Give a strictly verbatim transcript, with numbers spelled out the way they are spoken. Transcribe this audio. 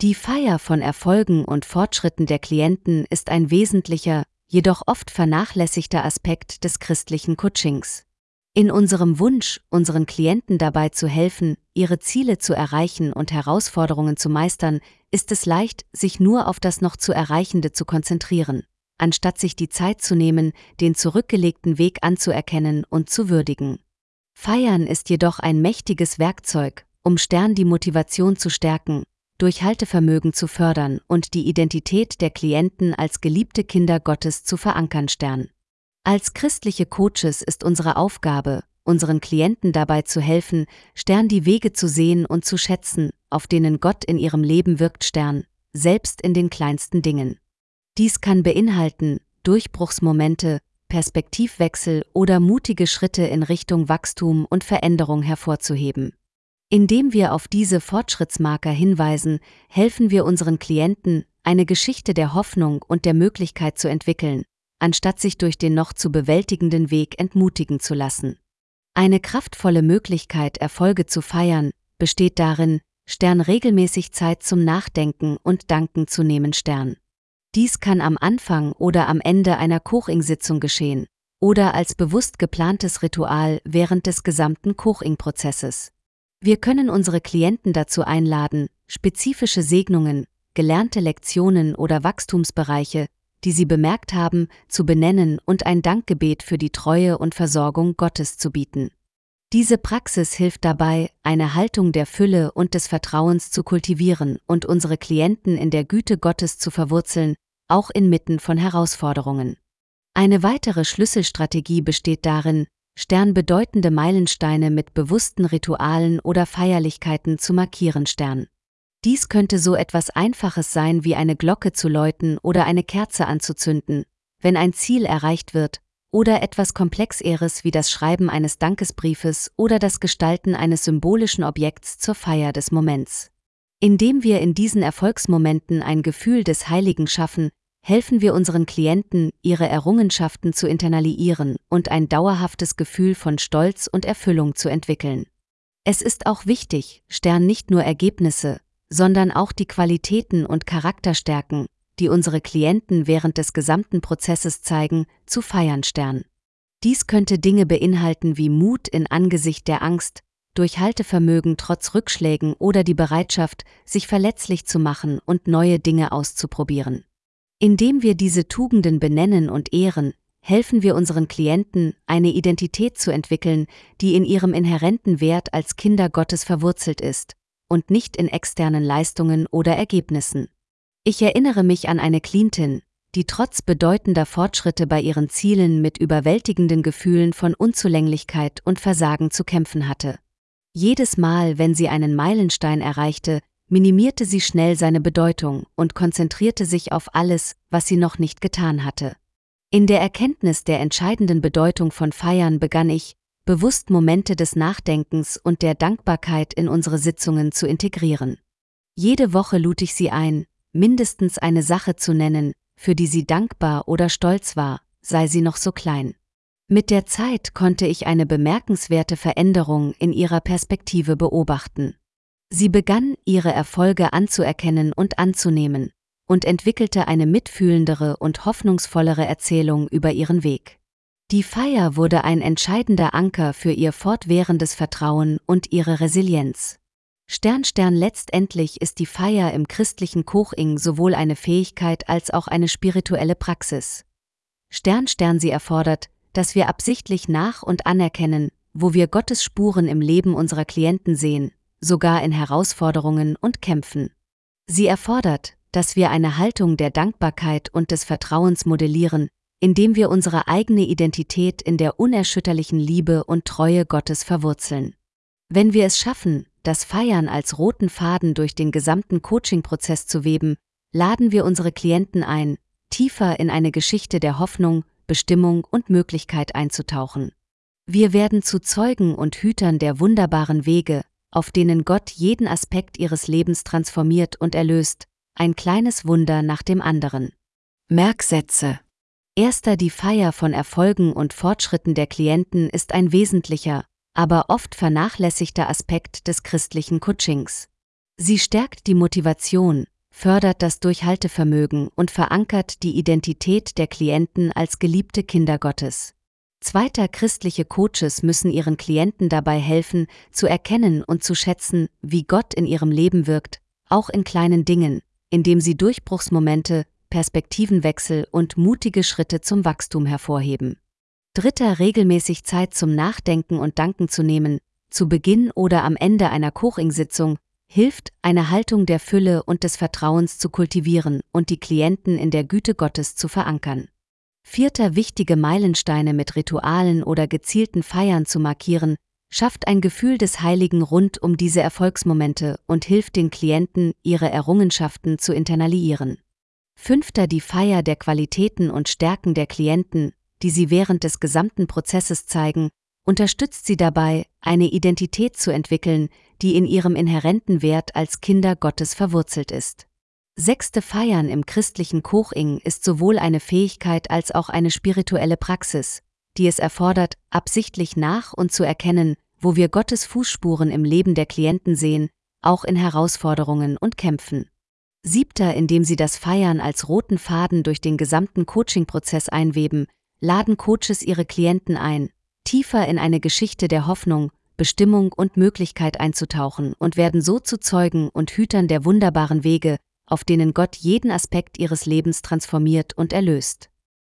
Die Feier von Erfolgen und Fortschritten der Klienten ist ein wesentlicher, jedoch oft vernachlässigter Aspekt des christlichen Coachings. In unserem Wunsch, unseren Klienten dabei zu helfen, ihre Ziele zu erreichen und Herausforderungen zu meistern, ist es leicht, sich nur auf das noch zu Erreichende zu konzentrieren, anstatt sich die Zeit zu nehmen, den zurückgelegten Weg anzuerkennen und zu würdigen. Feiern ist jedoch ein mächtiges Werkzeug, um Stern die Motivation zu stärken, Durchhaltevermögen zu fördern und die Identität der Klienten als geliebte Kinder Gottes zu verankern. Stern. Als christliche Coaches ist unsere Aufgabe, unseren Klienten dabei zu helfen, Stern die Wege zu sehen und zu schätzen, auf denen Gott in ihrem Leben wirkt. Stern, selbst in den kleinsten Dingen. Dies kann beinhalten Durchbruchsmomente, Perspektivwechsel oder mutige Schritte in Richtung Wachstum und Veränderung hervorzuheben. Indem wir auf diese Fortschrittsmarker hinweisen, helfen wir unseren Klienten, eine Geschichte der Hoffnung und der Möglichkeit zu entwickeln, anstatt sich durch den noch zu bewältigenden Weg entmutigen zu lassen. Eine kraftvolle Möglichkeit, Erfolge zu feiern, besteht darin, Stern regelmäßig Zeit zum Nachdenken und Danken zu nehmen. Stern. Dies kann am Anfang oder am Ende einer Coaching-Sitzung geschehen oder als bewusst geplantes Ritual während des gesamten Coaching-Prozesses. Wir können unsere Klienten dazu einladen, spezifische Segnungen, gelernte Lektionen oder Wachstumsbereiche, die sie bemerkt haben, zu benennen und ein Dankgebet für die Treue und Versorgung Gottes zu bieten. Diese Praxis hilft dabei, eine Haltung der Fülle und des Vertrauens zu kultivieren und unsere Klienten in der Güte Gottes zu verwurzeln, auch inmitten von Herausforderungen. Eine weitere Schlüsselstrategie besteht darin, Stern bedeutende Meilensteine mit bewussten Ritualen oder Feierlichkeiten zu markieren. Stern. Dies könnte so etwas Einfaches sein wie eine Glocke zu läuten oder eine Kerze anzuzünden, wenn ein Ziel erreicht wird, oder etwas Komplexeres wie das Schreiben eines Dankesbriefes oder das Gestalten eines symbolischen Objekts zur Feier des Moments. Indem wir in diesen Erfolgsmomenten ein Gefühl des Heiligen schaffen, helfen wir unseren Klienten, ihre Errungenschaften zu internalisieren und ein dauerhaftes Gefühl von Stolz und Erfüllung zu entwickeln. Es ist auch wichtig, Stern nicht nur Ergebnisse, sondern auch die Qualitäten und Charakterstärken, die unsere Klienten während des gesamten Prozesses zeigen, zu feiern. Stern. Dies könnte Dinge beinhalten wie Mut in Angesicht der Angst, Durchhaltevermögen trotz Rückschlägen oder die Bereitschaft, sich verletzlich zu machen und neue Dinge auszuprobieren. Indem wir diese Tugenden benennen und ehren, helfen wir unseren Klienten, eine Identität zu entwickeln, die in ihrem inhärenten Wert als Kinder Gottes verwurzelt ist und nicht in externen Leistungen oder Ergebnissen. Ich erinnere mich an eine Klientin, die trotz bedeutender Fortschritte bei ihren Zielen mit überwältigenden Gefühlen von Unzulänglichkeit und Versagen zu kämpfen hatte. Jedes Mal, wenn sie einen Meilenstein erreichte, minimierte sie schnell seine Bedeutung und konzentrierte sich auf alles, was sie noch nicht getan hatte. In der Erkenntnis der entscheidenden Bedeutung von Feiern begann ich, bewusst Momente des Nachdenkens und der Dankbarkeit in unsere Sitzungen zu integrieren. Jede Woche lud ich sie ein, mindestens eine Sache zu nennen, für die sie dankbar oder stolz war, sei sie noch so klein. Mit der Zeit konnte ich eine bemerkenswerte Veränderung in ihrer Perspektive beobachten. Sie begann, ihre Erfolge anzuerkennen und anzunehmen und entwickelte eine mitfühlendere und hoffnungsvollere Erzählung über ihren Weg. Die Feier wurde ein entscheidender Anker für ihr fortwährendes Vertrauen und ihre Resilienz. Stern Stern letztendlich ist die Feier im christlichen Coaching sowohl eine Fähigkeit als auch eine spirituelle Praxis. Stern Stern sie erfordert, dass wir absichtlich nach- und anerkennen, wo wir Gottes Spuren im Leben unserer Klienten sehen, sogar in Herausforderungen und Kämpfen. Sie erfordert, dass wir eine Haltung der Dankbarkeit und des Vertrauens modellieren, indem wir unsere eigene Identität in der unerschütterlichen Liebe und Treue Gottes verwurzeln. Wenn wir es schaffen, das Feiern als roten Faden durch den gesamten Coaching-Prozess zu weben, laden wir unsere Klienten ein, tiefer in eine Geschichte der Hoffnung, Bestimmung und Möglichkeit einzutauchen. Wir werden zu Zeugen und Hütern der wunderbaren Wege, auf denen Gott jeden Aspekt ihres Lebens transformiert und erlöst, ein kleines Wunder nach dem anderen. Merksätze. Erster: Die Feier von Erfolgen und Fortschritten der Klienten ist ein wesentlicher, aber oft vernachlässigter Aspekt des christlichen Coachings. Sie stärkt die Motivation, fördert das Durchhaltevermögen und verankert die Identität der Klienten als geliebte Kinder Gottes. Zweiter, christliche Coaches müssen ihren Klienten dabei helfen, zu erkennen und zu schätzen, wie Gott in ihrem Leben wirkt, auch in kleinen Dingen, indem sie Durchbruchsmomente, Perspektivenwechsel und mutige Schritte zum Wachstum hervorheben. Dritter, regelmäßig Zeit zum Nachdenken und Danken zu nehmen, zu Beginn oder am Ende einer Coaching-Sitzung, hilft, eine Haltung der Fülle und des Vertrauens zu kultivieren und die Klienten in der Güte Gottes zu verankern. Vierter, wichtige Meilensteine mit Ritualen oder gezielten Feiern zu markieren, schafft ein Gefühl des Heiligen rund um diese Erfolgsmomente und hilft den Klienten, ihre Errungenschaften zu internalisieren. Fünfter, die Feier der Qualitäten und Stärken der Klienten, die sie während des gesamten Prozesses zeigen, unterstützt sie dabei, eine Identität zu entwickeln, die in ihrem inhärenten Wert als Kinder Gottes verwurzelt ist. Sechste, Feiern im christlichen Coaching ist sowohl eine Fähigkeit als auch eine spirituelle Praxis, die es erfordert, absichtlich nach und zu erkennen, wo wir Gottes Fußspuren im Leben der Klienten sehen, auch in Herausforderungen und Kämpfen. Siebter, indem sie das Feiern als roten Faden durch den gesamten Coaching-Prozess einweben, laden Coaches ihre Klienten ein, tiefer in eine Geschichte der Hoffnung, Bestimmung und Möglichkeit einzutauchen und werden so zu Zeugen und Hütern der wunderbaren Wege, auf denen Gott jeden Aspekt ihres Lebens transformiert und erlöst.